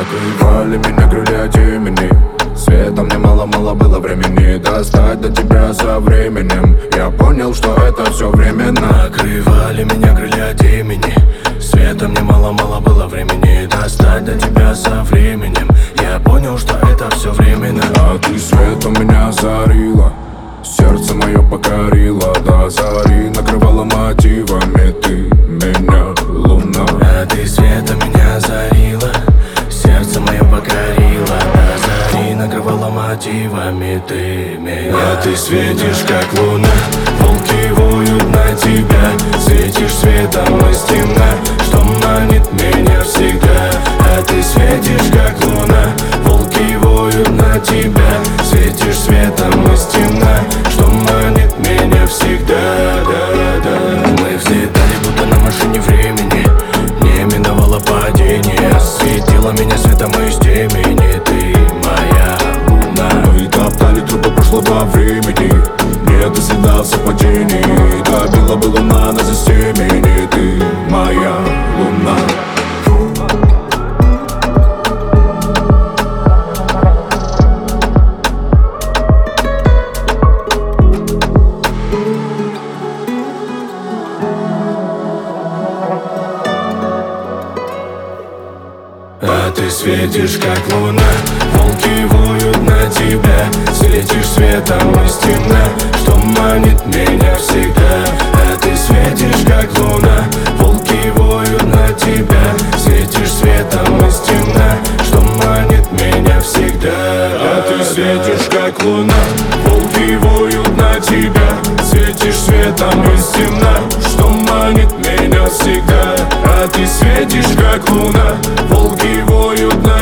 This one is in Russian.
Накрывали меня крылья темени. Света мне мало-мало было времени достать до тебя со временем. Я понял, что это все временно. Накрывали меня крылья темени. Света мне мало-мало было времени достать до тебя со временем. Я понял, что это все временно. А ты светом меня озарила, сердце мое покорило до зари, накрывала мотивами ты меня, луна. А ты светом меня озарила, сердце мое покорило до зари, накрывала мотивами ты меня. А ты светишь, как луна, волки воют на тебя. Светишь светом из темна, что манит меня всегда. А ты светишь, как луна, волки воют на тебя. Светишь светом из темна, что манит меня всегда. Мы взлетали будто на машине времени, не миновало падение. Осветила меня светом из темени, ты моя луна. Мы топтали трупы прошлого времени, нет и следа совпадений. Добила бы луна на застемени, ты моя луна. А ты светишь, как луна, волки воют на тебя. Светишь светом из темна, что манит меня всегда. А ты светишь, как луна, волки воют на тебя. Светишь светом из темна, что манит меня всегда. А ты светишь, как луна, волки воют на тебя. Светишь светом из темна, что манит меня всегда. А ты светишь, как луна, волки воют на